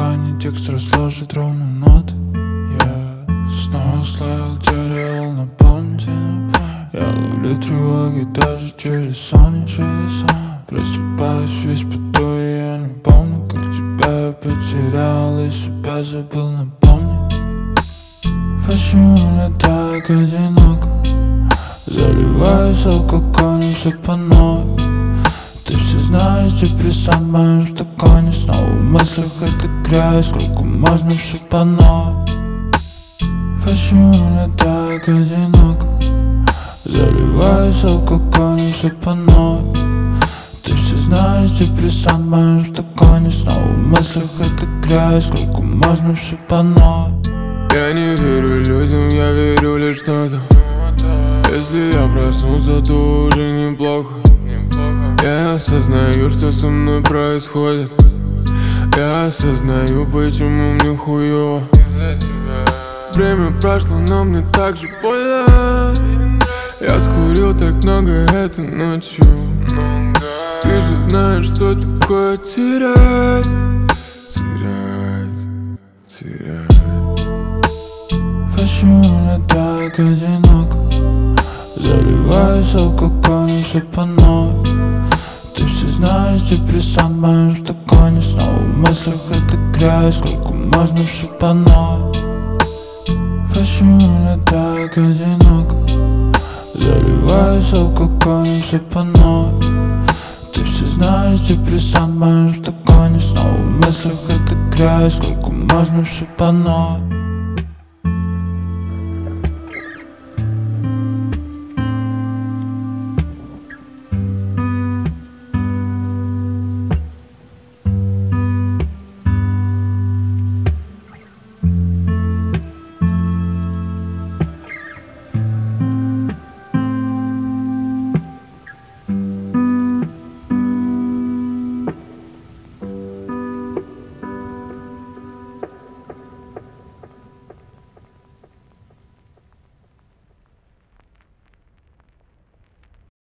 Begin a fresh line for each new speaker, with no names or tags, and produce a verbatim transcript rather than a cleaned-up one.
стакане текст разложит ровно ноты. Я снова славил, терял на памяти. Я ловлю тревоги даже через сон, через сон. Просыпаюсь весь поту, и я не помню, как тебя я потерял и себя забыл напомнить. Почему мне так одиноко? Заливаюсь алкоголем все по новой. Ты все знаешь, депресант в моем стакане. Снова в мыслях эта грязь, сколько можно все по новой. Почему мне так одиноко? Заливаюсь алкоголем все по новой. Ты все знаешь, депресант в моем стакане. Снова в мыслях эта грязь, сколько можно все по новой.
Я не верю людям, я верю лишь что-то. Если я проснулся, то уже неплохо. Я осознаю, что со мной происходит. Я осознаю, почему мне хуёво. Время прошло, но мне так же больно. Я скурил так много этой ночью. Ты же знаешь, что такое терять. Терять, терять.
Почему мне так одиноко? Заливаюсь алкоголем все по новой. Ты все знаешь, депресант в моем стакане. Снова в мыслях эта грязь, сколько можно все по новой. Почему мне так одиноко? Заливаюсь алкоголем все по новой. Ты все знаешь, депресант в моем стакане. Снова в мыслях эта грязь, сколько можно все по новой.